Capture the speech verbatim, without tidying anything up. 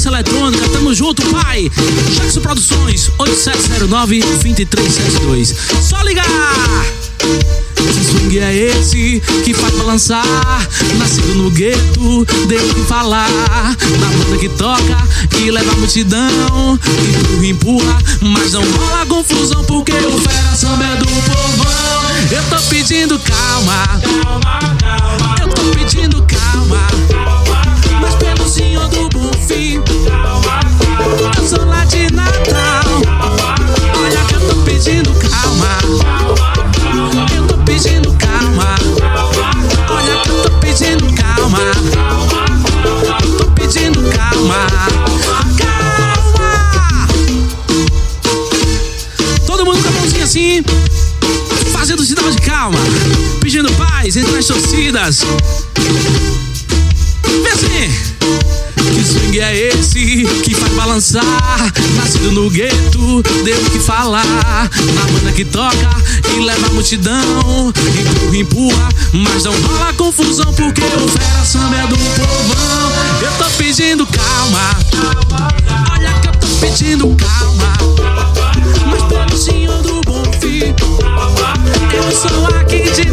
eletrônica, tamo junto, pai. Jackson Produções, oito sete zero nove, dois três sete dois. Só ligar! Que swing é esse que faz balançar? Nascido no gueto, deu o que falar. Na banda que toca e leva a multidão, empurra, empurra, mas não rola confusão, porque o Fera Samba é do povão. Eu tô pedindo calma, eu tô pedindo calma, mas pelo senhor do bom fim, eu sou lá de Natal. Olha que eu tô pedindo calma, eu tô pedindo calma. Olha que eu tô pedindo calma, eu tô pedindo calma. Calma! Todo mundo com a mãozinha assim, fazendo sinal de calma, pedindo paz entre as torcidas. Vê assim. Que swing é esse que faz balançar? Nascido no gueto, deu o que falar. Na banda que toca e leva a multidão, empurra, empurra, mas não rola confusão, porque o Fera Samba é do povão. Eu tô pedindo calma, olha que eu tô pedindo calma, mas pelo senhor do bom fim, eu sou aqui de